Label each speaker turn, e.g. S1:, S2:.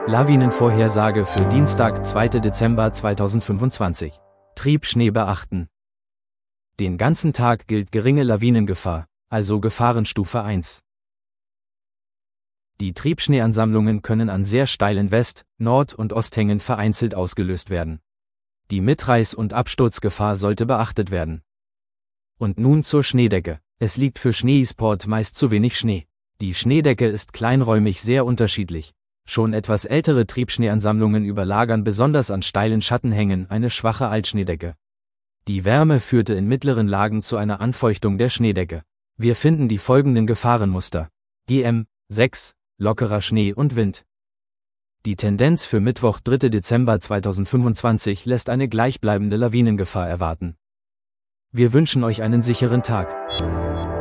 S1: Lawinenvorhersage für Dienstag, 2. Dezember 2025. Triebschnee beachten. Den ganzen Tag gilt geringe Lawinengefahr, also Gefahrenstufe 1. Die Triebschneeansammlungen können an sehr steilen West-, Nord- und Osthängen vereinzelt ausgelöst werden. Die Mitreiß- und Absturzgefahr sollte beachtet werden. Und nun zur Schneedecke. Es liegt für Schneesport meist zu wenig Schnee. Die Schneedecke ist kleinräumig sehr unterschiedlich. Schon etwas ältere Triebschneeansammlungen überlagern besonders an steilen Schattenhängen eine schwache Altschneedecke. Die Wärme führte in mittleren Lagen zu einer Anfeuchtung der Schneedecke. Wir finden die folgenden Gefahrenmuster. GM 6, lockerer Schnee und Wind. Die Tendenz für Mittwoch, 3. Dezember 2025 lässt eine gleichbleibende Lawinengefahr erwarten. Wir wünschen euch einen sicheren Tag.